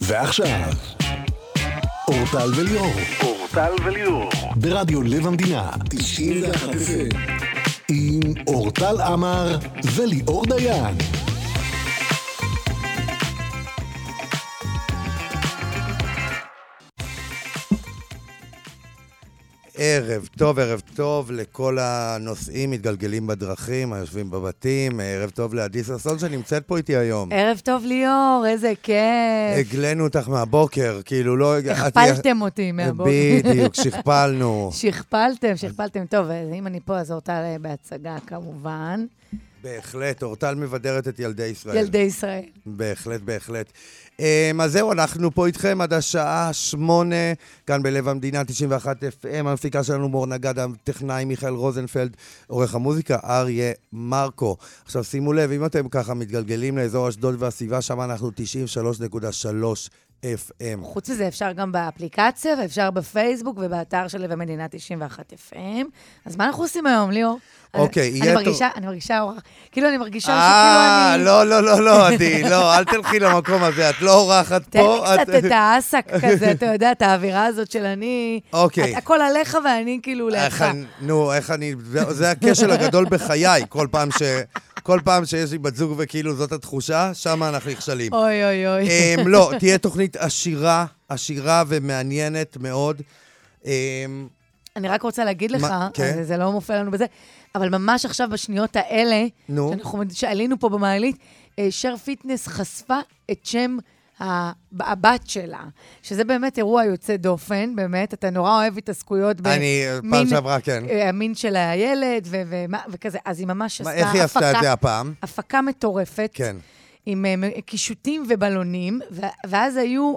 ועכשיו, אורטל וליאור. אורטל וליאור. ברדיו לב המדינה, 91 FM. עם אורטל עמר וליאור דיין. ערב טוב לכל הנושאים מתגלגלים בדרכים, היושבים בבתים. ערב טוב לעדי ששון שנמצאת פה איתי היום. ערב טוב ליאור, איזה כיף. הגלנו אותך מהבוקר, כאילו לא... הכפלתם אותי מהבוקר. בדיוק, שכפלנו. שכפלתם. טוב, אם אני פה אז אורטל בהצגה כמובן. בהחלט, אורטל מבדרת את ילדי ישראל. ילדי ישראל. בהחלט. אז זהו, אנחנו פה איתכם עד השעה 8, כאן בלב המדינה, 91 FM, המפיקה שלנו מור נגד, הטכנאי מיכאל רוזנפלד, עורך המוזיקה אריה מרקו. עכשיו שימו לב, אם אתם ככה מתגלגלים לאזור אשדוד והסביבה, שם אנחנו 93.3 FM. חוץ מזה אפשר גם באפליקציה, ואפשר בפייסבוק ובאתר של לב המדינה 91 FM. אז מה אנחנו עושים היום, ליאור? אוקיי, אני מרגישה אורח. כאילו אני מרגישה שכאילו אני... לא, עדי, לא, אל תלכי למקום הזה, את לא אורחת פה. תן לי קצת את העסק כזה, אתה יודע, את האווירה הזאת של אני... אוקיי. הכל עליך ואני כאילו לידך. נו, איך אני... זה הכשל הגדול בחיי, כל פעם שיש לי בת זוג וכאילו זאת התחושה, שם אנחנו נכשלים. אוי. לא, תהיה תוכנית עשירה ומעניינת מאוד. אני רק רוצה להגיד לך, זה לא מופיע לנו בזה, אבל ממש עכשיו בשניות האלה, שעלינו פה במעלית, שר פיטנס חשפה את שם הבת שלה, שזה באמת אירוע יוצא דופן, באמת, אתה נורא אוהב התעסקויות פעם שעברה, כן. המין של הילד וכזה, אז היא ממש עשתה איך היא עשתה את זה הפעם? הפקה מטורפת, כן. עם קישוטים ובלונים, ואז היו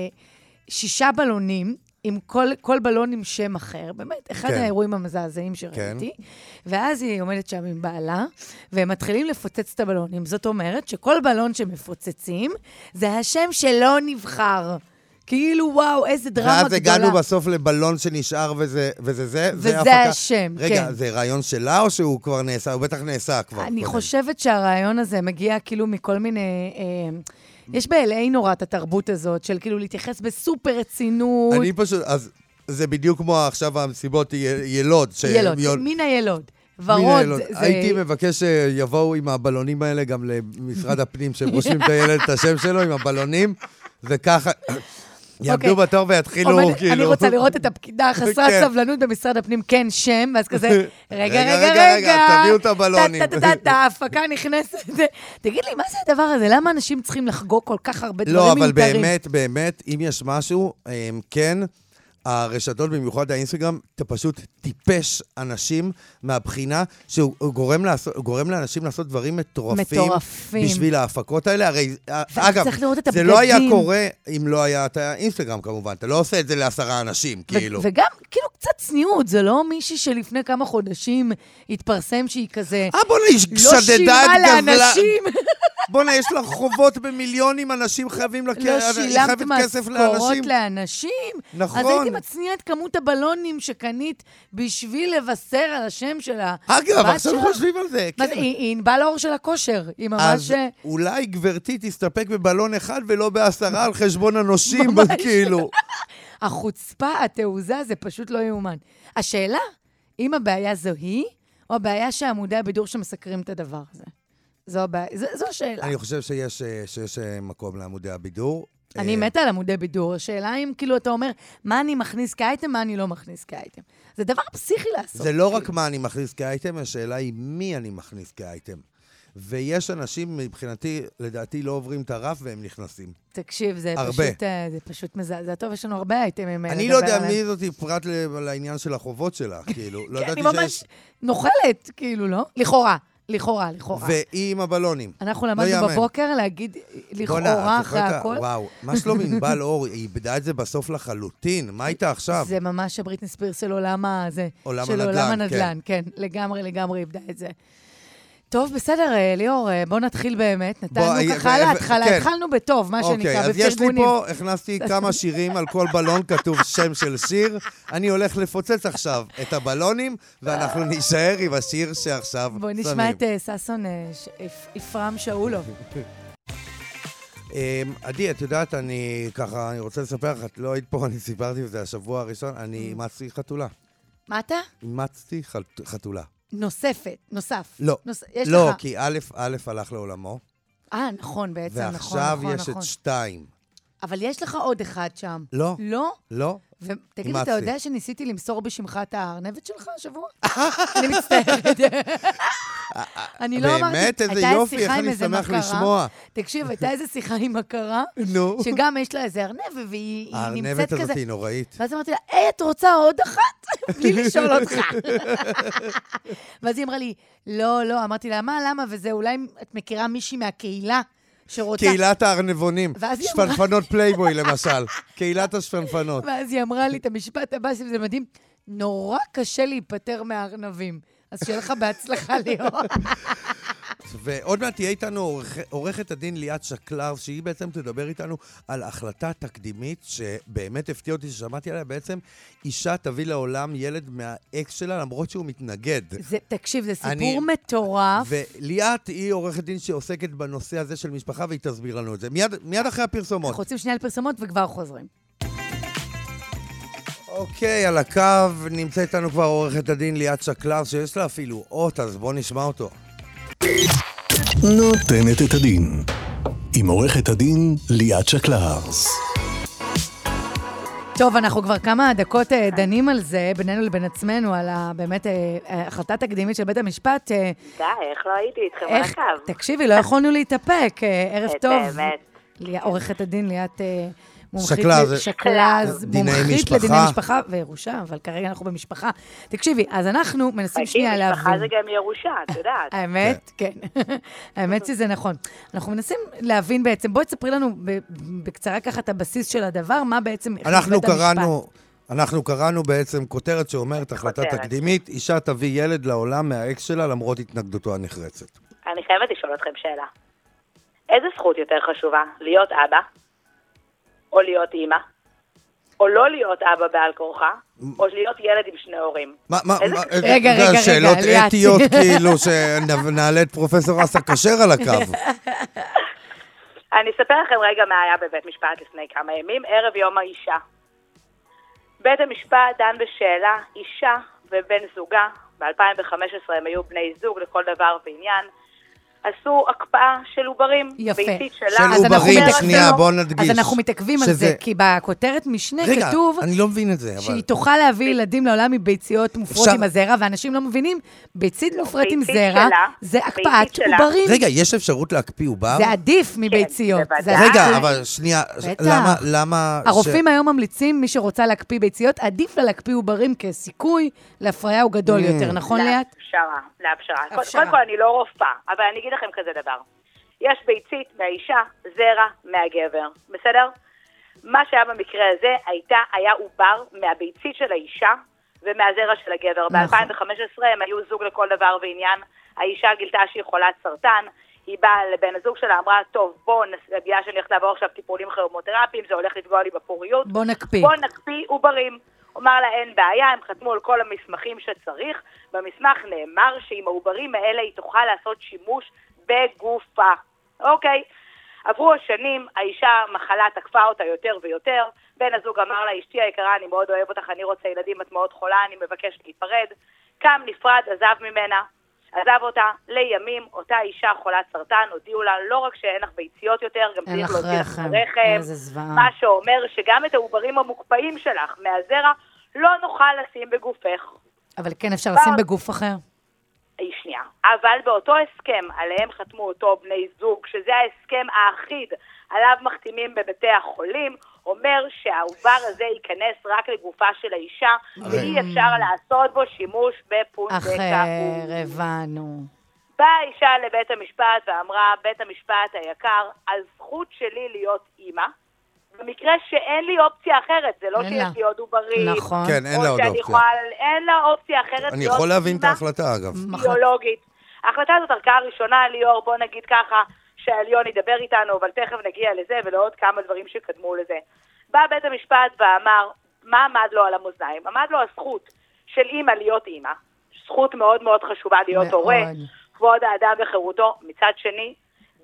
6 בלונים, עם כל בלון עם שם אחר, באמת, אחד האירועים המזעזעים שראיתי, ואז היא עומדת שם עם בעלה, והם מתחילים לפוצץ את הבלונים. זאת אומרת שכל בלון שמפוצצים, זה השם שלא נבחר. כאילו, וואו, איזה דרמה גדולה. ואז הגענו בסוף לבלון שנשאר וזה. וזה השם, כן. רגע, זה רעיון שלה או שהוא כבר נעשה? הוא בטח נעשה כבר. אני חושבת שהרעיון הזה מגיע כאילו מכל מיני... יש ב-LA נורא את התרבות הזאת, של כאילו להתייחס בסופר רצינות. אני פשוט, אז זה בדיוק כמו עכשיו המסיבות ילוד. ילוד, מין הילוד. ורוד. הייתי מבקש שיבואו עם הבלונים האלה גם למשרד הפנים, שהם רושמים את הילד את השם שלו עם הבלונים, וככה... יעמדו בתור ויתחילו כאילו... אני רוצה לראות את הפקידה חסרת סבלנות במשרד הפנים, כן, שם, ואז כזה, רגע, תביאו את הבלונים. ההפקה נכנסת. תגיד לי, מה זה הדבר הזה? למה אנשים צריכים לחגוג כל כך הרבה דברים מיותרים? לא, אבל באמת, אם יש משהו, כן, הרשתות, במיוחד האינסטגרם, אתה פשוט טיפש אנשים מהבחינה שהוא גורם לאנשים לעשות דברים מטורפים בשביל ההפקות האלה. הרי, אגב, זה לא היה קורה אם לא היה את האינסטגרם כמובן. אתה לא עושה את זה ל10 אנשים, כאילו. וגם, כאילו, קצת צניעות. זה לא מישהי שלפני כמה חודשים התפרסם שהיא כזה... בוא נשדדה את גזלה. לא שילמה לאנשים. בוא'נה, יש לך חובות במיליונים, אנשים חייבים שילמת משכורות לאנשים. נכון. אז הייתי מצניע את כמות הבלונים שקנית בשביל לבשר על השם שלה. אגב, עכשיו חושבים על זה. היא ענבל האור של הכושר. היא ממש... אז אולי גברתי תסתפק בבלון אחד ולא ב10 על חשבון אנושים, כאילו. החוצפה, התעוזה, זה פשוט לא יאומן. השאלה, אם הבעיה זו היא, או הבעיה שעמודי הבידור שמסקרים את הדבר הזה. זו השאלה. אני חושב שיש מקום לעמודי הבידור. אני מתה על עמודי בידור. השאלה אם כאילו אתה אומר, מה אני מכניס כאייטם, מה אני לא מכניס כאייטם. זה דבר פסיכי לעשות. זה לא רק מה אני מכניס כאייטם, השאלה היא מי אני מכניס כאייטם. ויש אנשים, מבחינתי, לדעתי, לא עוברים את הרף והם נכנסים. תקשיב, זה פשוט מזעזע. טוב, יש לנו הרבה אייטמים. אני לא יודע מי זאת פרט לעניין של החובות שלה, כאילו. אני ממש נוחלת, כאילו, לא? לכאורה. ועם הבלונים. אנחנו למדנו בבוקר להגיד לכאורה אחרי הכל. וואו, מה שלום ענבל אור? היא איבדה את זה בסוף לחלוטין. מה הייתה עכשיו? זה ממש הבריטני ספירס של עולם הנדל"ן. כן, לגמרי איבדה את זה. טוב, בסדר, ליאור, בוא נתחיל באמת. נתנו ככה להתחלה, התחלנו בטוב, מה שנקרא, אוקיי, אז יש לי פה, הכנסתי כמה שירים, על כל בלון כתוב שם של שיר. אני הולך לפוצץ עכשיו את הבלונים, ואנחנו נשאר עם השיר שעכשיו שמים. בוא נשמע את ששון אפרם שאולוב. עדי, את יודעת, אני רוצה לספר לך, את לא היית פה, אני סיפרתי את זה השבוע הראשון, אני אימצתי חתולה. מה אתה? אימצתי חתולה. נוסף. לא, כי א' הלך לעולמו. נכון, בעצם, נכון. ועכשיו יש את 2. אבל יש לך עוד אחד שם. לא. לא? לא. ותגיד, אתה יודע שניסיתי למסור בשמך את הארנבת שלך השבוע? אני מצטערת. אני לא אמרתי, באמת, איזה יופי, איך אני שמח לשמוע. תקשיב, הייתה איזה שיחה עם מכרה, שגם יש לה איזה ארנבת, והיא נמצאת כזה. הארנבת הזאת היא נוראית. ואז אמרתי לה, את רוצה עוד אחת? בלי לשאול אותך. ואז היא אמרה לי, לא, אמרתי לה, למה? וזה אולי את מכירה מישהי מהקהילה, שרוצה... קהילת הארנבים, שפנפנות פלייבוי למשל, קהילת השפנפנות. ואז היא אמרה לי את המשפט הבא, שזה מדהים, נורא קשה להיפטר מהארנבים, אז שיהיה לך בהצלחה ליאור. ועוד מעט תהיה איתנו עורכת הדין ליאת שקלר, שהיא בעצם תדבר איתנו על החלטה תקדימית, שבאמת הפתיע אותי ששמעתי עליה, בעצם אישה תביא לעולם ילד מהאקס שלה, למרות שהוא מתנגד. תקשיב, זה סיפור מטורף. וליאת היא עורכת דין שעוסקת בנושא הזה של משפחה, והיא תסביר לנו את זה. מיד אחרי הפרסומות. אנחנו רוצים שנייה לפרסומות וכבר חוזרים. אוקיי, על הקו נמצא איתנו כבר עורכת הדין ליאת שקלר, שיש לה אפילו אות, אז בוא נשמע אותו. נותנת את הדין עם עורכת הדין ליאת שקלרס. טוב, אנחנו כבר כמה דקות דנים על זה, בינינו לבין עצמנו, על באמת החלטה תקדימית של בית המשפט. די, איך לא הייתי איתכם על הקו? תקשיבי, לא יכולנו להתאפק. ערב טוב. עורכת הדין ליאת שקלז, מומחית לדיני משפחה וירושה, אבל כרגע אנחנו במשפחה. תקשיבי, אז אנחנו מנסים שנייה להבין. משפחה זה גם ירושה, את יודעת. האמת, כן. האמת שזה נכון. אנחנו מנסים להבין בעצם, בואי תספרי לנו בקצרה ככה את הבסיס של הדבר, מה בעצם החליט בית המשפט. אנחנו קראנו בעצם כותרת שאומרת החלטה תקדימית, אישה תביא ילד לעולם מהאקס שלה למרות התנגדותו הנחרצת. אני חייבת לשאול אתכם שאלה. איזה זכות יותר חשובה? להיות אבא? או להיות אימא, או לא להיות אבא בעל כורחה, או להיות ילד עם שני הורים. רגע, שאלות אתיות כאילו שנעלה את פרופסור אסא כשר על הקו. אני אספר לכם רגע מה היה בבית משפט לפני כמה ימים, ערב יום האישה. בית המשפט דן בשאלה, אישה ובן זוגה, ב-2015 הם היו בני זוג לכל דבר ועניין, עשו הקפאה של עוברים. יפה. של עוברים, שנייה, בוא נדגיש. אז אנחנו מתעכבים על זה, כי בכותרת משנה כתוב... רגע, אני לא מבין את זה, אבל... שהיא תוכל להביא ילדים לעולם מביציות מופרות עם הזרע, ואנשים לא מבינים, ביצית מופרת עם זרע, זה הקפאת עוברים. רגע, יש אפשרות להקפיא עובר? זה עדיף מביציות. רגע, אבל שנייה, למה... הרופאים היום ממליצים, מי שרוצה להקפיא ביציות, עדיף לה להקפיא עוברים כסיכוי להפריה הוא גדול יותר, נכון ליאת? להפשרה. קודם כל אני לא רופאה, אבל אני אגיד לכם כזה דבר. יש ביצית מהאישה, זרע מהגבר. בסדר? מה שהיה במקרה הזה היה עובר מהביצית של האישה ומהזרע של הגבר. ב-2015 הם היו זוג לכל דבר ועניין. האישה גילתה שהיא חולת סרטן. היא באה לבן הזוג שלה, אמרה, טוב, בוא, בגלל שאני הולכת לעבור עכשיו טיפולים כימותרפיים, זה הולך לפגוע לי בפוריות. בוא נקפיא עוברים. אומר לה, אין בעיה, הם חתמו על כל המסמכים שצריך. במסמך נאמר שעם העוברים האלה היא תוכל לעשות שימוש בגופה. אוקיי. עברו השנים, האישה מחלה תקפה אותה יותר ויותר. בן הזוג אמר לה, אשתי היקרה, אני מאוד אוהב אותך, אני רוצה ילדים, את מאוד חולה, אני מבקש להיפרד. קם, נפרד, עזב ממנה. עזב אותה לימים, אותה אישה חולת סרטן, הודיעו לה לא רק שאין לך ביציות יותר, גם צריך להוציא לך רחם, מה שאומר שגם את העוברים המוקפאים שלך מהזרע לא נוכל לשים בגופך. אבל כן אפשר לשים בגוף אחר. שנייה. אבל באותו הסכם עליהם חתמו אותו בני זוג, שזה ההסכם האחיד עליו מחתימים בבתי החולים, אומר שהעובר הזה ייכנס רק לגופה של האישה, ואי אפשר לעשות בו שימוש בפונדקאות. אחר, הבנו. באה האישה לבית המשפט ואמרה, בית המשפט היקר, הזכות שלי להיות אימא, במקרה שאין לי אופציה אחרת, זה לא שיש לי עוד עוברים. נכון. כן, אין לה עוד אופציה. אין לה אופציה אחרת. אני יכול להבין את ההחלטה, אגב. ביולוגית. ההחלטה הזאת ערכה ראשונה, ליאור, בוא נגיד ככה, שהעליון ידבר איתנו, אבל תכף נגיע לזה ולעוד כמה דברים שקדמו לזה. בא בית המשפט ואמר, מה עמד לו על המאזניים? עמד לו הזכות של אימא להיות אימא, זכות מאוד מאוד חשובה להיות הורה, כבוד האדם וחירותו. מצד שני,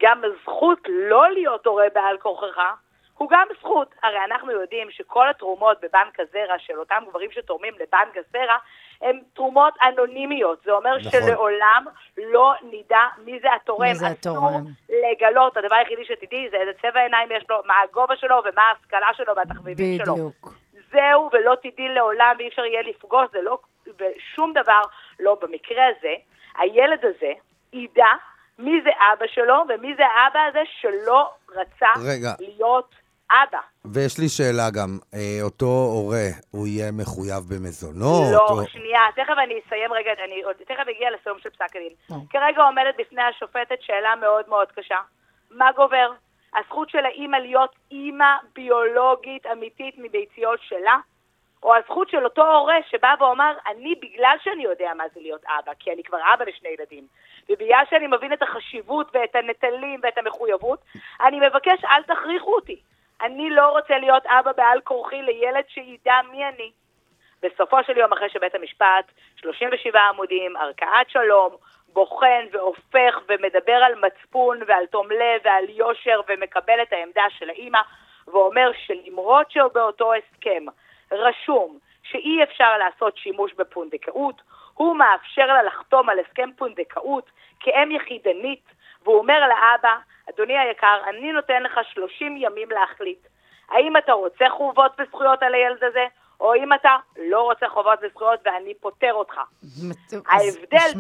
גם הזכות לא להיות הורה בעל כורחך, הוא גם זכות. הרי אנחנו יודעים שכל התרומות בבנק הזרע של אותם גברים שתורמים לבנק הזרע, הן תרומות אנונימיות. זה אומר נכון. שלעולם לא נדע מי זה התורם. אסור לגלות. הדבר היחידי שתדעי זה איזה צבע עיניים יש לו, מה הגובה שלו ומה ההשכלה שלו והתחביבים שלו. בדיוק. זהו, ולא תדעי לעולם ואי אפשר יהיה לפגוש, זה לא, ושום דבר לא במקרה הזה. הילד הזה ידע מי זה אבא שלו ומי זה האבא הזה שלא רצה להיות אבא. ויש לי שאלה גם, אותו הורה, הוא יהיה מחויב במזונות? לא, שנייה, תכף אני אסיים רגע, אני תכף אגיע לסיום של פסק הדין. כרגע עומדת בפני השופטת שאלה מאוד מאוד קשה. מה גובר? הזכות של האמא להיות אמא ביולוגית אמיתית מביציות שלה, או הזכות של אותו הורה שבא ואומר, אני בגלל שאני יודע מה זה להיות אבא, כי אני כבר אבא לשני ילדים, ובגלל שאני מבין את החשיבות ואת הנטלים ואת המחויבות, אני מבקש, אל תכריחו אותי. אני לא רוצה להיות אבא בעל כורחי לילד שידע מי אני. בסופו של יום, אחרי שבית המשפט, 37 עמודים, ערכאת שלום, בוחן והופך ומדבר על מצפון ועל תום לב ועל יושר ומקבל את העמדה של האמא, ואומר שלמרות שבאותו הסכם רשום שאי אפשר לעשות שימוש בפונדקאות, הוא מאפשר לה לחתום על הסכם פונדקאות כאם יחידנית, והוא אומר לאבא, אדוני היקר, אני נותן לך 30 ימים להחליט. האם אתה רוצה חובות וזכויות על הילד הזה, או אם אתה לא רוצה חובות וזכויות ואני פותר אותך. ההבדל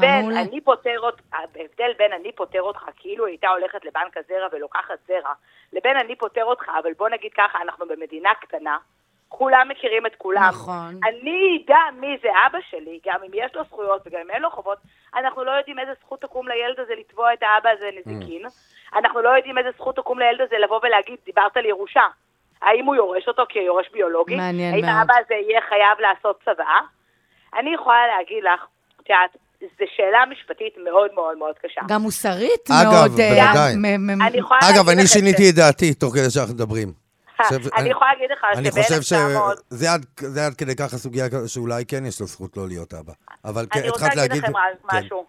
בין אני פותר אותך, כאילו הייתה הולכת לבנק הזרע ולוקחת זרע, לבין אני פותר אותך, אבל בוא נגיד ככה, אנחנו במדינה קטנה, כולם מכירים את כולם. נכון. אני ידע מי זה אבא שלי, גם אם יש לו זכויות וגם אם אין לו חובות, אנחנו לא יודעים איזה זכות תקום לילד הזה לתבוע את האבא הזה נזיקין, אנחנו לא יודעים איזה זכות תקום לילד הזה לבוא ולהגיד, דיברת על ירושה. האם הוא יורש אותו כיורש ביולוגי? מעניין האם מאוד. האבא הזה יהיה חייב לעשות צבא? אני יכולה להגיד לך, שאת, זו שאלה משפטית מאוד מאוד מאוד קשה. גם מוסרית אגב, מאוד. בוודאי. אגב, אני שיניתי את דעתי תוך כדי שאנחנו מדברים. אני יכולה להגיד לך אני חושב שזה עד כדי כך הסוגיה שאולי כן יש לו זכות לא להיות אבא. אבל אני רוצה להגיד לכם משהו.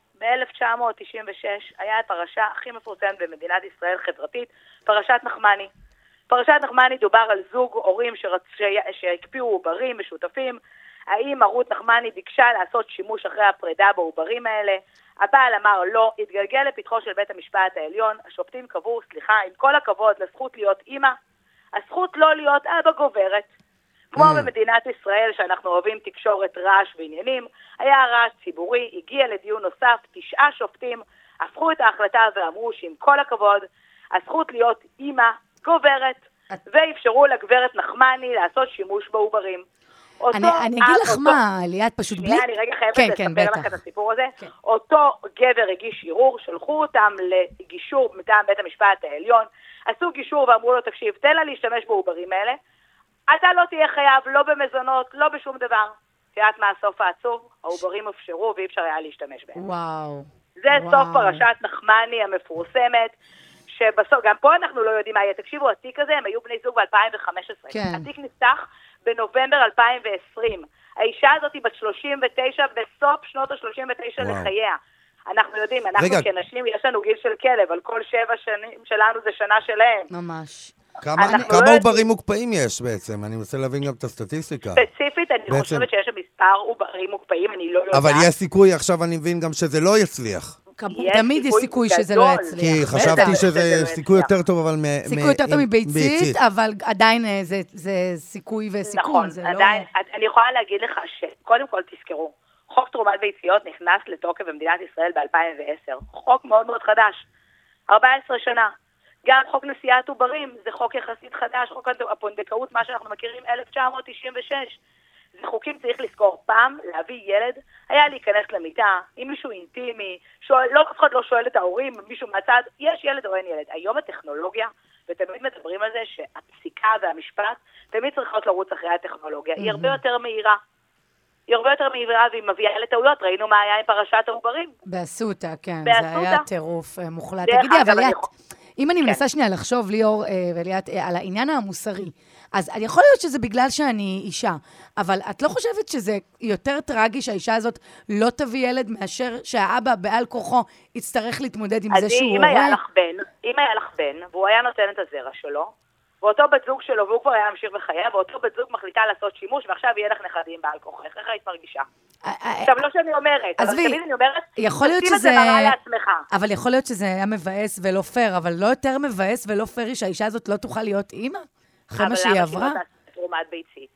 ב-1996 היה הפרשה הכי מפורסמת במדינת ישראל חברתית, פרשת נחמני. פרשת נחמני דובר על זוג הורים שהקפיאו עוברים משותפים. האמא רות נחמני ביקשה לעשות שימוש אחרי הפרידה בעוברים האלה. הבעל אמר לא, התגלגל לפתחו של בית המשפט העליון. השופטים קבעו, סליחה, עם כל הכבוד לזכות להיות אמא, הזכות לא להיות אבא גוברת. כמו במדינת ישראל שאנחנו אוהבים תקשורת רעש ועניינים, היה רעש ציבורי, הגיע לדיון נוסף, 9 שופטים הפכו את ההחלטה ואמרו שעם כל הכבוד, הזכות להיות אמא גוברת, ואפשרו לגברת נחמני לעשות שימוש בעוברים. אני אגיד לך מה, ליאת פשוט בלי... אני רגע חייבת לספר לך את הסיפור הזה. אותו גבר הגיש ערעור, שלחו אותם לגישור מטעם בית המשפט העליון, עשו גישור ואמרו לו, תקשיב, תן לה להשתמש בעוברים האלה, אתה לא תהיה חייב, לא במזונות, לא בשום דבר. תיאת מהסוף העצוב, העוברים אפשרו ואי אפשר היה להשתמש בהם. וואו. זה סוף פרשת נחמני המפורסמת, שבסוף, גם פה אנחנו לא יודעים מה יהיה. תקשיבו, התיק הזה, הם היו בני זוג ב-2015. כן. התיק נפתח בנובמבר 2020. האישה הזאת היא בת 39, בסוף שנות ה-39 לחייה. אנחנו יודעים, אנחנו כנשים, יש לנו גיל של כלב, על כל 7 שנים שלנו זה שנה שלהם. ממש. כמה עוברים מוקפאים יש בעצם? אני רוצה להבין גם את הסטטיסטיקה. ספציפית, אני חושבת שיש מספר עוברים מוקפאים, אני לא יודעת. אבל יש סיכוי, עכשיו אני מבין גם שזה לא יצליח. תמיד יש סיכוי שזה לא יצליח. כי חשבתי שזה סיכוי יותר טוב, אבל סיכוי יותר טוב מביצית, אבל עדיין זה סיכוי וסיכון. נכון, עדיין, אני יכולה להגיד לך שקודם כל תזכרו, חוק תרומת ביציות נכנס לתוקף במדינת ישראל ב-2010. חוק מאוד מאוד חדש. 14 שנה. גם חוק נשיאת עוברים, זה חוק יחסית חדש, חוק הפונדקאות, מה שאנחנו מכירים, 1996. זה חוקים צריך לזכור. פעם, להביא ילד, היה להיכנס למיטה, עם מישהו אינטימי, לא אף אחד לא שואל את ההורים, מישהו מהצד, יש ילד או אין ילד. היום הטכנולוגיה, ותמיד מדברים על זה שהפסיקה והמשפט, תמיד צריכות לרוץ אחרי הטכנולוגיה. היא הרבה יותר מהירה. היא הרבה יותר מהירה והיא מביאה לטעויות. ראינו מה היה עם פרשת העוברים. באסותא, כן. זה היה טירוף מוחלט. תגידי, אבל ליאת, אם אני מנסה שנייה לחשוב, ליאור וליאת, על העניין המוסרי, אז יכול להיות שזה בגלל שאני אישה, אבל את לא חושבת שזה יותר טרגי שהאישה הזאת לא תביא ילד מאשר שהאבא בעל כוחו יצטרך להתמודד עם זה שהוא הורה? אם היה לך בן, והוא היה נותן את הזרע שלו, ואותו בת זוג שלו, והוא כבר היה ממשיך בחייה, ואותו בת זוג מחליטה לעשות שימוש, ועכשיו יהיה לך נכדים בעל כוחך. איך היית מרגישה? עכשיו, לא שאני אומרת, אבל תמיד אני אומרת, תשים את זה מראה לעצמך. אבל יכול להיות שזה היה מבאס ולא פייר, אבל לא יותר מבאס ולא פייר שהאישה הזאת לא תוכל להיות אימא? אחרי מה שהיא עברה? אבל למה שהיא לא תעשה תרומת ביצית?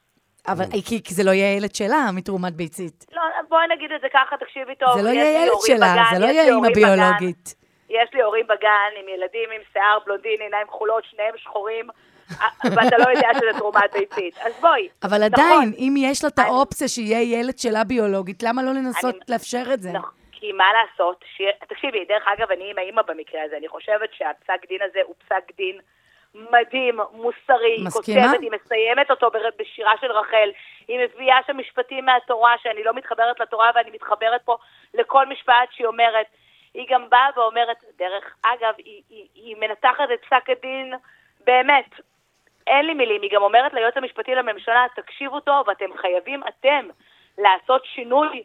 אבל כי זה לא יהיה ילד שלה, מתרומת ביצית. לא, בואי נגיד את זה ככה, תקשיבי טוב. זה לא יהיה ילד שלה, זה לא יהיה אימא ביולוגית. יש לי הורים בגן עם ילדים עם שיער בלונדין, עיניים כחולות, שניהם שחורים, ואתה לא יודע שזה תרומת ביצית. אז בואי. אבל עדיין, אם יש לה את האופציה שיהיה ילד שלה ביולוגית, למה לא לנסות לאפשר את זה? כי מה לעשות? תקשיבי, דרך אגב, אני עם האמא במקרה הזה, אני חושבת שהפסק דין הזה הוא פסק דין מדהים, מוסרי, כותבת, היא מסיימת אותו בשירה של רחל, היא מביאה שם משפטים מהתורה, שאני לא מתחברת לתורה, ואני מתחברת פה לכל משפט שהיא אומרת. היא גם באה ואומרת, דרך אגב, היא מנתחת את פסק הדין, באמת, אין לי מילים, היא גם אומרת ליועץ המשפטי לממשלה, תקשיבו טוב, ואתם חייבים אתם לעשות שינוי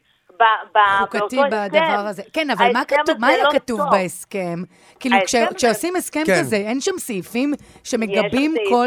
חוקתי בדבר הזה. כן, אבל מה היה כתוב בהסכם? כאילו, כשעושים הסכם כזה, אין שם סעיפים שמגבים כל...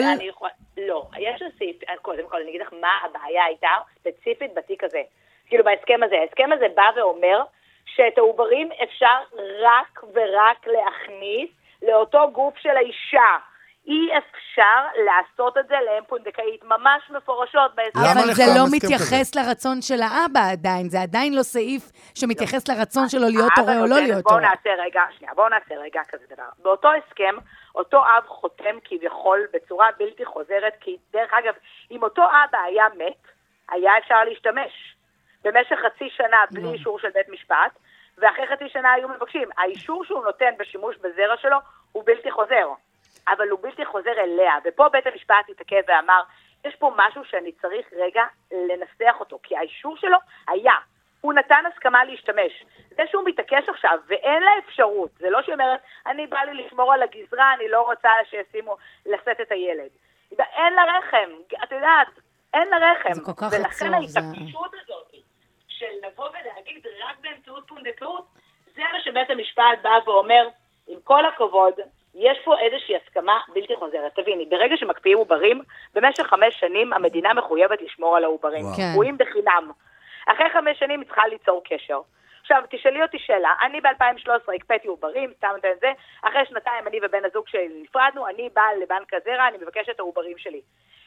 לא, יש סעיף, קודם כל, אני אגיד לך מה הבעיה הייתה, ספציפית בתיק הזה. כאילו, בהסכם הזה, ההסכם הזה בא ואומר, שאת העוברים אפשר רק ורק להכניס לאותו גוף של האישה. אי אפשר לעשות את זה לאם פונדקאית, ממש מפורשות בהסכם. אבל זה לא מתייחס לרצון של האבא עדיין, זה עדיין לא סעיף שמתייחס לרצון שלו להיות הורה או לא להיות הורה. בואו נעשה רגע כזה דבר. באותו הסכם, אותו אב חותם כביכול בצורה בלתי חוזרת, כי דרך אגב, אם אותו אבא היה מת, היה אפשר להשתמש. במשך חצי שנה בלי אישור של בית משפט, ואחרי חצי שנה היו מבקשים. האישור שהוא נותן בשימוש בזרע שלו הוא בלתי חוזר, אבל הוא בלתי חוזר אליה, ופה בית המשפט התעכב ואמר, יש פה משהו שאני צריך רגע לנסח אותו, כי האישור שלו היה, הוא נתן הסכמה להשתמש. זה שהוא מתעקש עכשיו, ואין לה אפשרות, זה לא שאומרת, אני בא לי לשמור על הגזרה, אני לא רוצה שישימו לשאת את הילד. אין לה רחם, את יודעת, אין לה רחם. זה כל כך ולכן ההתעקשות הזאת, של לבוא ולהגיד רק באמצעות פונדקאות, זה מה שבית המשפט בא ואומר, עם כל הכבוד, יש פה איזושהי הסכמה בלתי חוזרת. תביני, ברגע שמקפיאים עוברים, במשך 5 שנים המדינה מחויבת לשמור על העוברים. קבועים בחינם. אחרי 5 שנים היא צריכה ליצור קשר. עכשיו, תשאלי אותי שאלה, אני ב-2013 הקפאתי עוברים, סתם את זה, אחרי 2 אני ובן הזוג שלי נפרדנו, אני באה לבנק הזרע, אני מבקשת את העוברים שלי.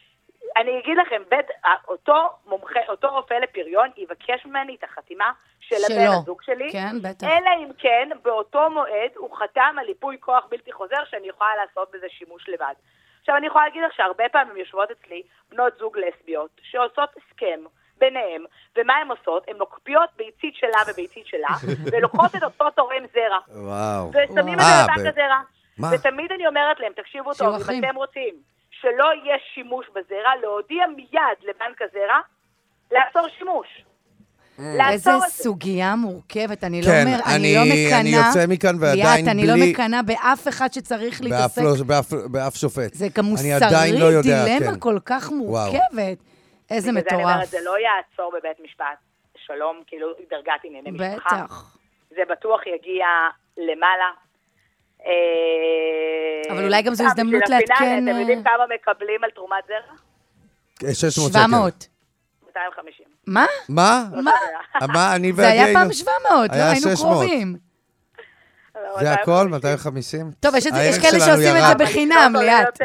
אני אגיד לכם, אותו רופא לפריון יבקש ממני את החתימה של הבן הזוג שלי, כן, בטח. אלא אם כן, באותו מועד הוא חתם על ליפוי כוח בלתי חוזר שאני יכולה לעשות בזה שימוש לבד. עכשיו, אני יכולה להגיד לך שהרבה פעמים יושבות אצלי בנות זוג לסביות שעושות הסכם ביניהם, ומה הן עושות? הן נוקפיות ביצית שלה וביצית שלה, ולוקחות את אותו תורם זרע. וואו. ושמים את זה לבנק הזרע. ותמיד אני אומרת להם, תקשיבו טוב, אם אתם רוצים שלא יהיה שימוש בזרע, להודיע מיד לבנק הזרע, לעצור שימוש. איזה סוגיה מורכבת, אני לא מקנה... אני יוצא מכאן ועדיין בלי... אני לא מקנה באף אחד שצריך להתעסק... באף שופט. זה גם מוסרי, דילמה כל כך מורכבת. איזה מטורף. זה לא יעצור בבית משפט. שלום, כאילו, דרגת ענייני משפחה. בטח. זה בטוח יגיע למעלה. אבל אולי גם זו הזדמנות לעדכן... אתם יודעים כמה מקבלים על תרומת זרע? 600 700. 250. מה? מה? אני זה היה פעם 700, לא היינו קרובים. זה הכל? 250? טוב, יש כאלה שעושים את זה בחינם, ליאת.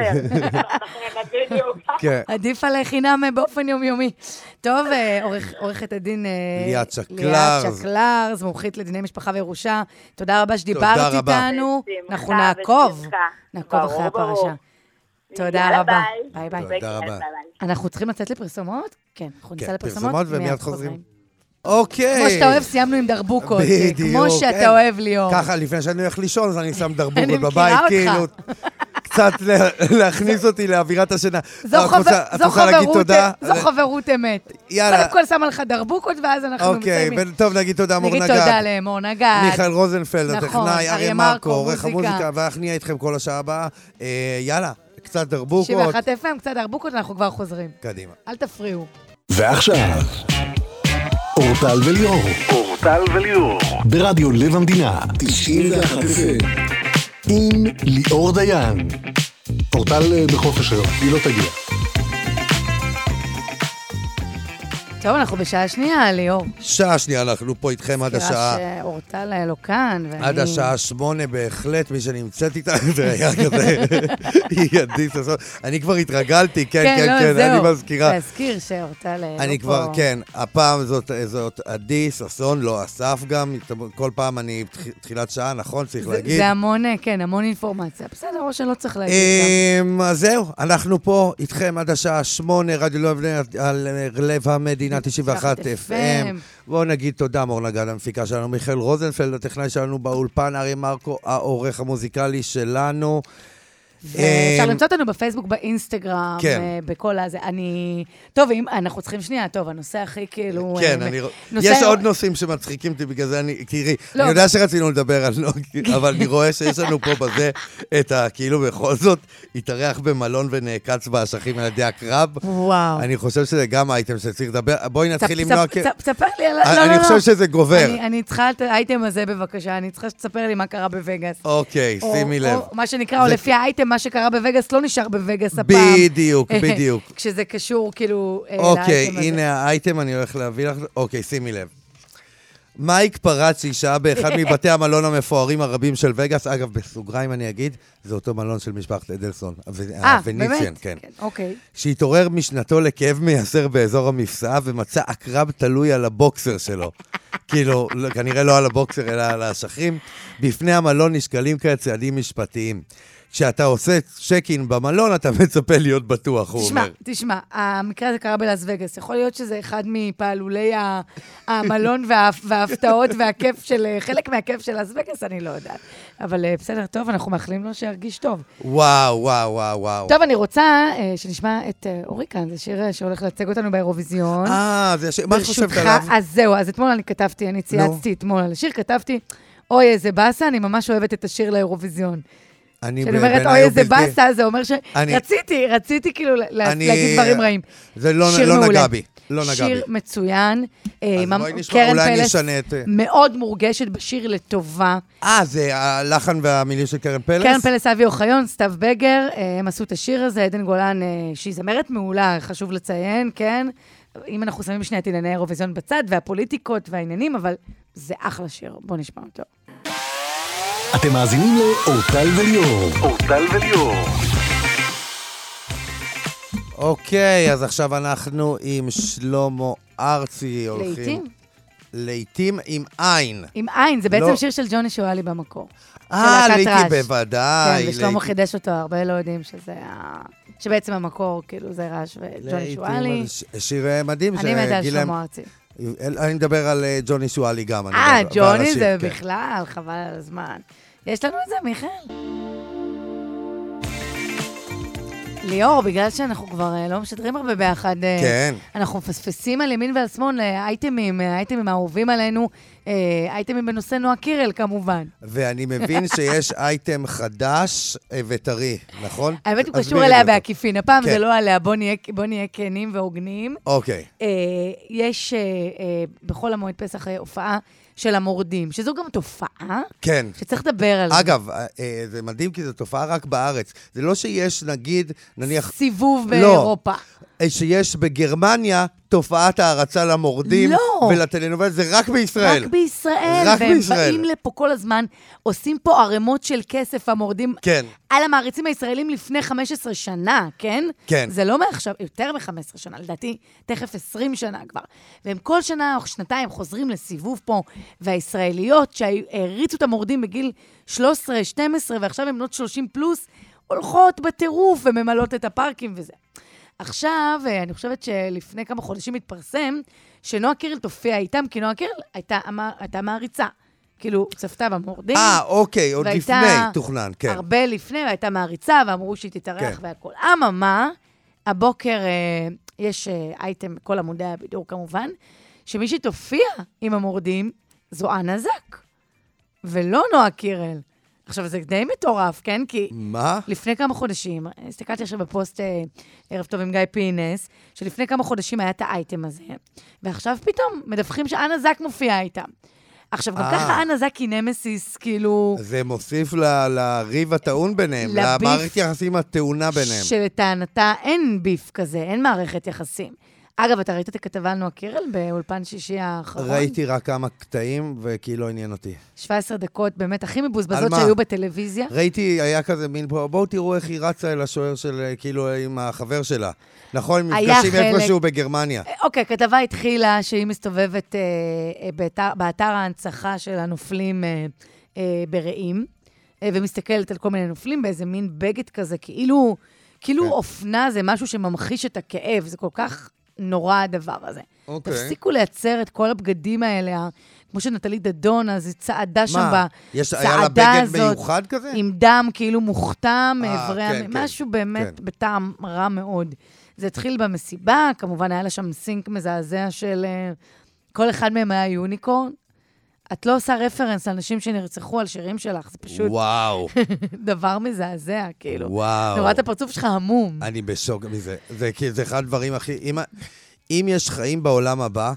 עדיף על חינם באופן יומיומי. טוב, עורכת הדין ליאת שקלרס, מומחית לדיני משפחה וירושה. תודה רבה שדיברת איתנו. אנחנו נעקוב אחרי הפרשה. תודה רבה. ביי ביי. תודה רבה. אנחנו צריכים לצאת לפרסומות? כן, אנחנו נצא לפרסומות ומיד חוזרים. אוקיי. כמו שאתה אוהב, סיימנו עם דרבוקות. בדיוק. כמו שאתה אוהב ליאור. ככה, לפני שאני הולך לישון, אז אני שם דרבוקות בבית, כאילו, קצת להכניס אותי לאווירת השינה. זו חברות אמת. קודם כל שם לך דרבוקות, ואז אנחנו מסיימים. אוקיי, טוב, נגיד תודה מור נגד. נגיד תודה למור נגד. מיכאל רוזנפלד, הטכנאי, אריה מרקו, עורך המוזיקה, ואנחנו נהיה איתכם כל השעה הבאה. יאללה, קצת דרבוקות. 91 FM, קצת דרבוקות, אנחנו כבר חוזרים. קדימה. אל תפריעו. ועכשיו, אורטל וליאור. אורטל וליאור. ברדיו לב המדינה, 91 FM. עם ליאור דיין. אורטל בחופש היום, היא לא תגיע. טוב, אנחנו בשעה שנייה, ליאור. שעה שנייה, אנחנו פה איתכם עד השעה... סקירה שאורטל לא כאן, ואני... עד השעה 8 בהחלט, מי שנמצאת איתה, זה היה כזה, היא ידיס לעשות. אני כבר התרגלתי, כן, אני מזכירה. להזכיר שאורטל לא פה. אני כבר, כן, הפעם זאת עדיס, אסון, לא אסף גם, כל פעם אני תחילת שעה, נכון, צריך להגיד. זה המון, כן, המון אינפורמציה. בסדר, או שלא צריך להגיד גם. אז זהו, אנחנו פה איתכם עד השעה 8, רדיו לב המדינה. 91 FM. בואו נגיד תודה, מור נגד, המפיקה שלנו, מיכאל רוזנפלד, הטכנאי שלנו באולפן, ארי מרקו, העורך המוזיקלי שלנו. אפשר למצוא אותנו בפייסבוק, באינסטגרם, בכל הזה. טוב, אנחנו צריכים שנייה, טוב, הנושא הכי כאילו... כן, יש עוד נושאים שמצחיקים אותי, בגלל זה תראי, אני יודע שרצינו לדבר על נוגי, אבל אני רואה שיש לנו פה בזה את כאילו בכל זאת התארח במלון ונעקץ באשכים על ידי הקרב. וואו. אני חושב שזה גם האייטם שצריך לדבר. בואי נתחיל עם נועה. תספר לי על... אני חושב שזה גובר. אני צריכה את האייטם הזה בבקשה, אני צריכה שתספר לי מה קרה בווגאס. אוקיי, שימי לב. או מה שנקרא, או לפי האייטם, מה שקרה בווגאס לא נשאר בווגאס הפעם. בדיוק. כשזה קשור כאילו אוקיי, הנה האייטם, אני הולך להביא לך. אוקיי, שימי לב. מייק פרצי שהה באחד מבתי המלון המפוארים הרבים של וגאס, אגב, בסוגריים אני אגיד, זה אותו מלון של משפחת אדלסון. באמת? כן. אוקיי. שהתעורר משנתו לכאב מייסר באזור המפסעה, ומצא עקרב תלוי על הבוקסר שלו. כאילו, כנראה לא על הבוקסר, אלא על האשכים. בפני המלון נשקלים כאלה צעדים משפטיים. כשאתה עושה צ'ק-אין במלון, אתה מצפה להיות בטוח, הוא אומר. תשמע, המקרה הזה קרה בלאס וגאס. יכול להיות שזה אחד מפעלולי המלון וההפתעות והכיף של, חלק מהכיף של לאס וגאס, אני לא יודעת. אבל בסדר, טוב, אנחנו מאחלים לו שירגיש טוב. וואו. טוב, אני רוצה שנשמע את אוריקן, זה שיר שהולך לייצג אותנו באירוויזיון. זה שיר, מה את חושבת עליו? אז זהו, אז אתמול אני כתבתי, אני צייצתי אתמול על השיר, כתבתי, אוי, איזה באסה, אני ממש אוהבת את השיר לאירוויזיון. כשאני אומרת, אוי, איזה בסה, זה אומר שרציתי כאילו להגיד דברים רעים. זה לא נגע בי. שיר מצוין. קרן פלס מאוד מורגשת בשיר לטובה. זה הלחן והמילים של קרן פלס? קרן פלס, אבי אוחיון, סתיו בגר, הם עשו את השיר הזה, עדן גולן, שהיא זמרת מעולה, חשוב לציין, כן? אם אנחנו שמים שנייה את ענייני האירוויזיון בצד, והפוליטיקות והעניינים, אבל זה אחלה שיר. בואו נשמע אותו. אתם מאזינים לאורטל וליאור. אורטל וליאור. אוקיי, אז עכשיו אנחנו עם שלמה ארצי הולכים. לעתים עם עין. עם עין, זה בעצם שיר של ג'וני שואלי במקור. לעתים בוודאי. כן, ושלמה חידש אותו, הרבה לא יודעים שזה שבעצם המקור, כאילו זה רעש וג'וני שואלי. שיר מדהים. אני מתה על שלמה ארצי. אני מדבר על ג'וני שואלי גם. ג'וני זה בכלל, חבל על הזמן. יש לנו את זה, מיכאל? ליאור, בגלל שאנחנו כבר לא משדרים הרבה ביחד, כן. אנחנו מפספסים על ימין ועל שמאל אייטמים האהובים עלינו, אייטמים בנושא נועה קירל כמובן. ואני מבין שיש אייטם חדש וטרי, נכון? האמת הוא קשור אליה בעקיפין, הפעם זה לא עליה, בוא נהיה כנים והוגנים. אוקיי. יש בכל המועד פסח הופעה של המורדים, שזו גם תופעה, כן. שצריך לדבר על זה. אגב, זה מדהים כי זו תופעה רק בארץ. זה לא שיש, נניח... סיבוב באירופה. שיש בגרמניה תופעת הערצה למורדים ולטלנובל, זה רק בישראל. רק בישראל, והם באים לפה כל הזמן, עושים פה ערימות של כסף, המורדים, כן. על המעריצים הישראלים לפני 15 שנה, כן? כן. זה לא מעכשיו, יותר מ-15 שנה, לדעתי, תכף 20 שנה כבר. והם כל שנה או שנתיים חוזרים לסיבוב פה, והישראליות שהריצו את המורדים בגיל 13, 12, ועכשיו הם בנות 30 פלוס, הולכות בטירוף וממלאות את הפארקים וזה. עכשיו, אני חושבת שלפני כמה חודשים התפרסם, שנועה קירל תופיע איתם, כי נועה קירל הייתה מעריצה. כאילו, צפתה במורדים. אוקיי, עוד לפני תוכנן, כן. הרבה לפני, והייתה מעריצה, ואמרו שהיא תתארח והכל. אממה, הבוקר יש אייטם, כל עמודי הבידור כמובן, שמי שתופיע עם המורדים, זו אנה זק. ולא נועה קירל. עכשיו, זה די מטורף, כן? כי... מה? לפני כמה חודשים, הסתכלתי עכשיו בפוסט ערב טוב עם גיא פינס, שלפני כמה חודשים היה את האייטם הזה, ועכשיו פתאום מדווחים שאנה זק מופיעה איתם. עכשיו, גם ככה אנה זק היא נמסיס, כאילו... זה מוסיף לריב הטעון ביניהם, למערכת יחסים הטעונה ביניהם. שלטענתה אין ביף כזה, אין מערכת יחסים. אגב, אתה ראית את הכתבה על נועה קירל באולפן שישי האחרון? ראיתי רק כמה קטעים, וכאילו עניין אותי. 17 דקות, באמת, הכי מבוזבזות שהיו בטלוויזיה. ראיתי, היה כזה מין פה, בואו תראו איך היא רצה אל השוער של, כאילו, עם החבר שלה. נכון, מפגשים איפשהו בגרמניה. אוקיי, כתבה התחילה שהיא מסתובבת באתר ההנצחה של הנופלים ברעים, ומסתכלת על כל מיני נופלים באיזה מין בגד כזה, כאילו אופנה זה משהו שממחיש את הכאב, זה כל כך נורא הדבר הזה. תפסיקו לייצר את כל הבגדים האלה, כמו שנטלי דדון, אז היא צעדה שם היה לה בגד מיוחד כזה? עם דם כאילו מוכתם, משהו באמת בטעם רע מאוד. זה התחיל במסיבה, כמובן היה לה שם סינק מזעזע של כל אחד מהם היה יוניקורן. את לא עושה רפרנס לאנשים שנרצחו על שירים שלך, זה פשוט... וואו. דבר מזעזע, כאילו. וואו. נורא את הפרצוף שלך המום. אני בשוק מזה. זה אחד הדברים הכי... אם יש חיים בעולם הבא,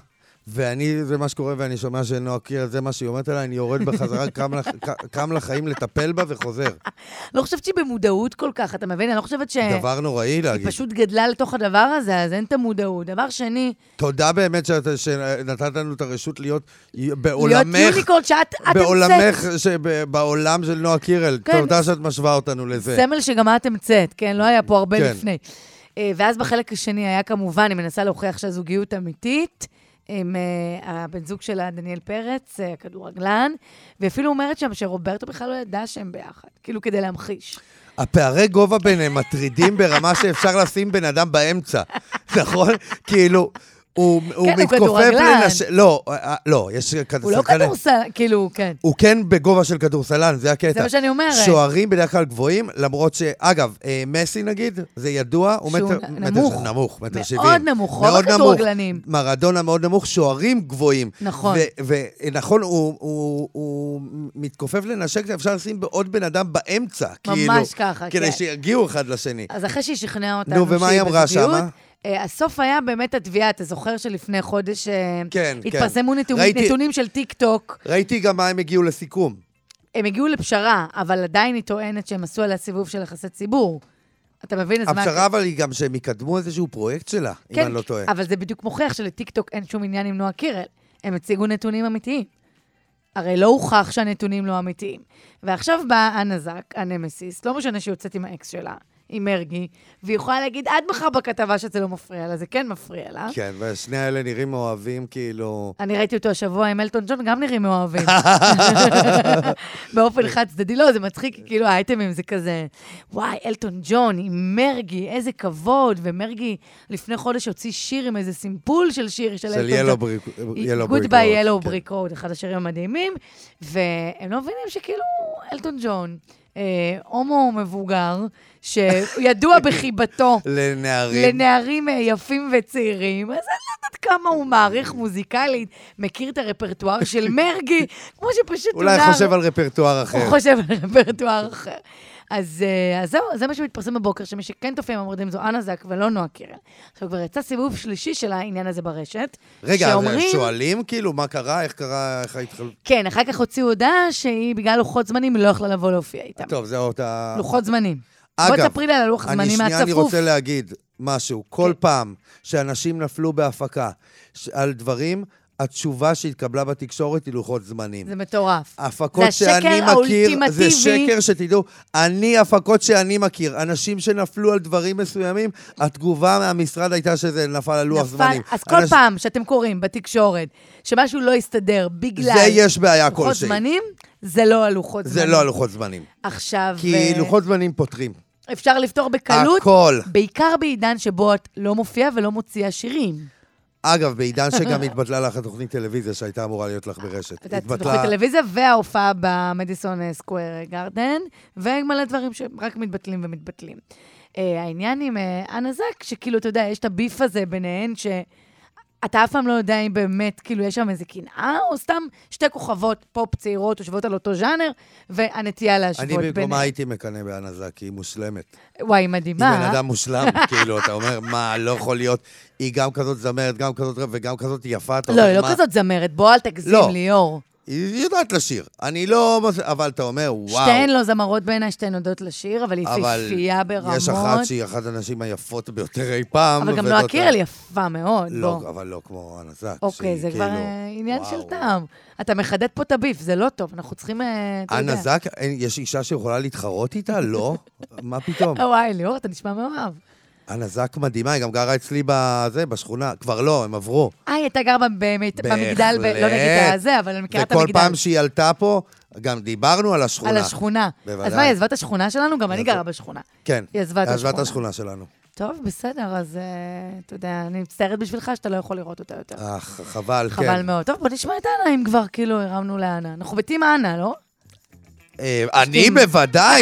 זה מה שקורה, ואני שומע שנועה קירל, זה מה שהיא אומרת עליי, אני יורד בחזרה, קם לחיים לטפל בה וחוזר. לא חושבת שהיא במודעות כל כך, אתה מבין? אני לא חושבת דבר נוראי להגיד. היא פשוט גדלה לתוך הדבר הזה, אז אין את המודעות. דבר שני... תודה באמת שנתת לנו את הרשות להיות בעולמך... להיות יוניקורן שאת בעולמך, בעולם של נועה קירל. תודה שאת משווה אותנו לזה. סמל שגם את המצאת, כן? לא היה פה הרבה לפני. ואז בחלק השני היה כמובן, היא מנסה להוכיח שהזוגיות אמיתית, עם הבן זוג שלה, דניאל פרץ, כדורגלן, ואפילו אומרת שם שרוברטו בכלל לא ידע שהם ביחד, כאילו כדי להמחיש. הפערי גובה ביניהם מטרידים ברמה שאפשר לשים בן אדם באמצע, נכון? כאילו... הוא מתכופף לא, יש כדורסלן. הוא לא כדורסלן, כאילו, כן. הוא כן בגובה של כדורסלן, זה הקטע. זה מה שאני אומרת. שוערים בדרך כלל גבוהים, למרות אגב, מסי נגיד, זה ידוע, הוא נמוך, מטר 70. מאוד נמוך, רוב הכדורגלנים. מרדונה מאוד נמוך, שוערים גבוהים. נכון. ונכון, הוא מתכופף לנשק, אפשר לשים בעוד בן אדם באמצע. ממש ככה, כן. כדי שיגיעו אחד לשני. אז אחרי שהיא שכנעה אותנו נו, ומה היא אמרה שמה? הסוף היה באמת התביעה, אתה זוכר שלפני חודש התפרסמו נתונים של טיק טוק. ראיתי גם מה הם הגיעו לסיכום. הם הגיעו לפשרה, אבל עדיין היא טוענת שהם עשו עליה סיבוב של יחסי ציבור. אתה מבין? הפשרה אבל היא גם שהם יקדמו איזשהו פרויקט שלה, אם אני לא טועה. אבל זה בדיוק מוכיח שלטיק טוק אין שום עניין עם נועה קירל. הם הציגו נתונים אמיתיים. הרי לא הוכח שהנתונים לא אמיתיים. ועכשיו באה אנה זק, הנמסיס, לא משנה שיוצאת עם האקס שלה. עם מרגי, והיא יכולה להגיד עד מחר בכתבה שזה לא מפריע לה, זה כן מפריע לה. כן, והשני האלה נראים מאוהבים כאילו... אני ראיתי אותו השבוע עם אלטון ג'ון, גם נראים מאוהבים. באופן חד צדדי, לא, זה מצחיק, כאילו האייטמים זה כזה, וואי, אלטון ג'ון עם מרגי, איזה כבוד, ומרגי לפני חודש הוציא שיר עם איזה סימפול של שיר של אלטון ג'ון. Goodbye Yellow Brick Road, אחד השירים המדהימים, והם לא מבינים שכאילו אלטון ג'ון, הומו מבוגר, שידוע בחיבתו לנערים יפים וצעירים, אז אני לא יודעת כמה הוא מעריך מוזיקלית, מכיר את הרפרטואר של מרגי, כמו שפשוט אולי חושב על רפרטואר אחר. הוא חושב על רפרטואר אחר. אז זהו, זה מה שמתפרסם בבוקר, שמי שכן תופיע מהמורדים זו אנה זק ולא נועה קירל. עכשיו כבר יצא סיבוב שלישי של העניין הזה ברשת. רגע, שאומרים, שואלים כאילו מה קרה, איך קרה, איך התחלו? כן, אחר כך הוציאו הודעה שהיא בגלל לוחות זמנים לא יכלה לבוא להופיע איתם. טוב, זהו אותה... לוחות זמנים. בוא תספרי לה על לוח זמנים מהצפוף. אני רוצה להגיד משהו. כל פעם שאנשים נפלו בהפקה על דברים, התשובה שהתקבלה בתקשורת היא לוחות זמנים. זה מטורף. הפקות שאני מכיר, זה שקר שתדעו. הפקות שאני מכיר, אנשים שנפלו על דברים מסוימים, התגובה מהמשרד הייתה שזה נפל על לוח זמנים. אז כל פעם שאתם קוראים בתקשורת, שמשהו לא יסתדר בגלל... זה יש בעיה כלשהי. לוחות זמנים, זה לא הלוחות זמנים. זה לא הלוחות זמנים. עכשיו... כי לוחות זמנים פותרים. אפשר לפתור בקלות. הכל. בעיקר בעידן שבו את לא מופיע ולא מוציאה שירים. אגב, בעידן שגם התבטלה לך תוכנית טלוויזיה שהייתה אמורה להיות לך ברשת. תוכנית טלוויזיה וההופעה במדיסון סקוואר גארדן, ומלא דברים שרק מתבטלים ומתבטלים. העניין עם אנה זק, שכאילו, אתה יודע, יש את הביף הזה ביניהן, אתה אף פעם לא יודע אם באמת, כאילו, יש שם איזה קנאה, או סתם שתי כוכבות פופ צעירות, יושבות על אותו ז'אנר, והנטייה להשוות ביניהם. אני במקומה הייתי מקנא באנה זק, היא מושלמת. וואי, מדהימה. היא בן אדם מושלם, כאילו, אתה אומר, מה, לא יכול להיות, היא גם כזאת זמרת, גם כזאת רב, וגם כזאת יפה. לא, היא לא כזאת זמרת, בוא אל תגזים, ליאור. היא יודעת לשיר. אני לא... אבל אתה אומר, וואו. שתיהן לא זמרות בעיניי, שתיהן יודעות לשיר, אבל היא פיפייה ברמות. יש אחת שהיא אחת הנשים היפות ביותר אי פעם. אבל גם נועה קירל יפה מאוד. לא, אבל לא כמו אנה זק. אוקיי, זה כבר עניין של טעם. אתה מחדד פה את הביף, זה לא טוב, אנחנו צריכים... אנה זק, יש אישה שיכולה להתחרות איתה? לא? מה פתאום? וואי, ליאור, אתה נשמע מאוהב. אנה זק מדהימה, היא גם גרה אצלי בשכונה. כבר לא, הם עברו. היא הייתה גרה במגדל, לא נגיד את זה, אבל אני מכירה את המגדל. וכל פעם שהיא עלתה פה, גם דיברנו על השכונה. על השכונה. אז מה, היא עזבה את השכונה שלנו? גם אני גרה בשכונה. כן, היא עזבה את השכונה שלנו. טוב, בסדר, אז אתה יודע, אני מצטערת בשבילך שאתה לא יכול לראות אותה יותר. חבל, כן. חבל מאוד. טוב, בוא נשמע את אנה, אם כבר כאילו הרמנו לאנה. אנחנו בתים אנה, לא? אני בוודאי,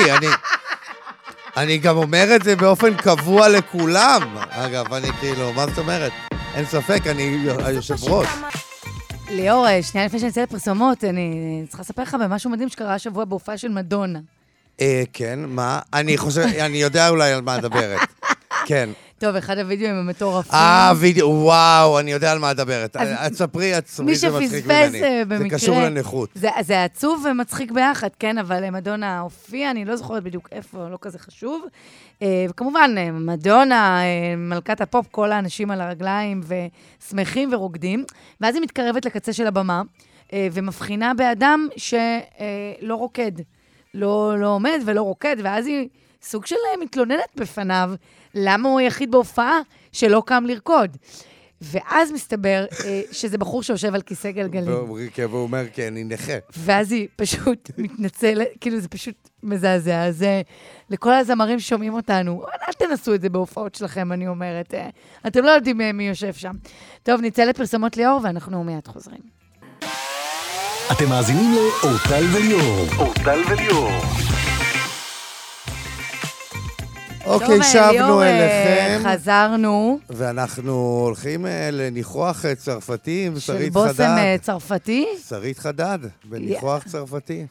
אני גם אומר את זה באופן קבוע לכולם. אגב, אני כאילו, מה זאת אומרת? אין ספק, אני היושב ראש. ליאור, שנייה לפני שאני אצא לפרסומות, אני צריכה לספר לך במשהו מדהים שקרה השבוע בהופעה של מדונה. כן, מה? אני יודע אולי על מה מדברת. כן. טוב, אחד הוידאוים המטורפים. וידאו, וואו, אני יודע על מה מדברת. ספרי, זה מצחיק ממני. מי שפספס במקרה. זה קשור לנכות. זה עצוב ומצחיק ביחד, כן, אבל מדונה הופיעה, אני לא זוכרת בדיוק איפה, לא כזה חשוב. וכמובן, מדונה, מלכת הפופ, כל האנשים על הרגליים ושמחים ורוקדים, ואז היא מתקרבת לקצה של הבמה, ומבחינה באדם שלא רוקד. לא עומד ולא רוקד, ואז היא סוג של מתלוננת בפניו, למה הוא היחיד בהופעה שלא קם לרקוד. ואז מסתבר שזה בחור שיושב על כיסא גלגלים. והוא אומר, כן, אני נכה. ואז היא פשוט מתנצלת, כאילו זה פשוט מזעזע. אז לכל הזמרים שומעים אותנו, אל תנסו את זה בהופעות שלכם, אני אומרת. אתם לא יודעים מי יושב שם. טוב, נצא לפרסומות ליאור, ואנחנו מיד חוזרים. אתם מאזינים לאורטל וליאור. אורטל וליאור. אוקיי, שבנו אליכם. חזרנו. ואנחנו הולכים לניחוח צרפתי עם שרית חדד. של בוסם צרפתי? שרית חדד, בניחוח צרפתי.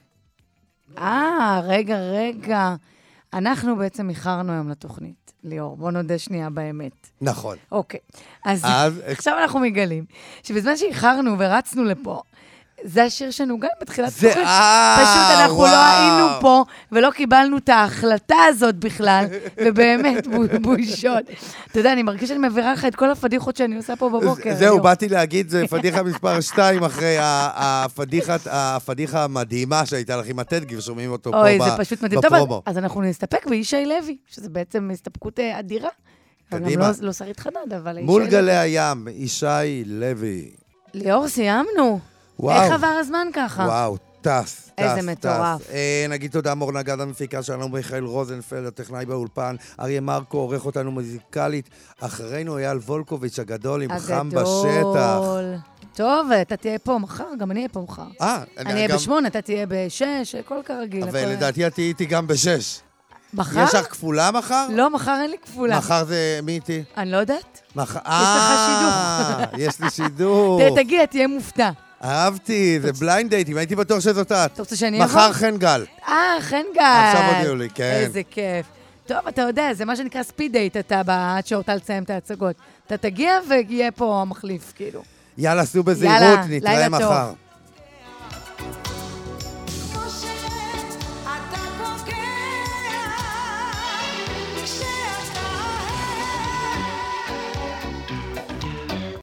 רגע. אנחנו בעצם איחרנו היום לתוכנית, ליאור. בוא נודה שנייה באמת. נכון. אוקיי. אז עכשיו אנחנו מגלים שבזמן שאיחרנו ורצנו לפה, זה השיר שנוגן בתחילת תוכנית. פשוט אנחנו לא היינו פה, ולא קיבלנו את ההחלטה הזאת בכלל, ובאמת בושות. אתה יודע, אני מרגיש שאני מעבירה לך את כל הפדיחות שאני עושה פה בבוקר. זהו, באתי להגיד, זה פדיחה מספר 2 אחרי הפדיחה המדהימה שהייתה לך עם הטדגי, ושומעים אותו פה בפרומו. אוי, זה פשוט מדהים. טוב, אז אנחנו נסתפק בישי לוי, שזה בעצם הסתפקות אדירה. קדימה. לא שרית חדד, אבל ישי לוי. מול גלי הים, ישי לוי. ליאור, סיימנו. איך עבר הזמן ככה? וואו, טס. איזה מטורף. נגיד תודה מור נגד המפיקה שלנו, מיכאל רוזנפלד, הטכנאי באולפן, אריה מרקו עורך אותנו מוזיקלית, אחרינו אייל וולקוביץ' הגדול עם חם בשטח. טוב, אתה תהיה פה מחר, גם אני אהיה פה מחר. אני אהיה ב8, אתה תהיה ב6, כל כרגיל. אבל לדעתי את איתי גם ב6. מחר? יש לך כפולה מחר? לא, מחר אין לי כפולה. מחר זה מי איתי? אני לא יודעת. יש לך שידור. יש לי שידור. תגיע, תהיה מופתע. אהבתי, זה בליינד דייטים, הייתי בטוח שזאת את. אתה רוצה שאני אבוא? מחר חן גל. חן גל. עכשיו הודיעו לי, כן. איזה כיף. טוב, אתה יודע, זה מה שנקרא ספיד דייט, אתה עד שאורטל תסיים את ההצגות. אתה תגיע ויהיה פה המחליף, כאילו. יאללה, סעו בזהירות, נתראה מחר.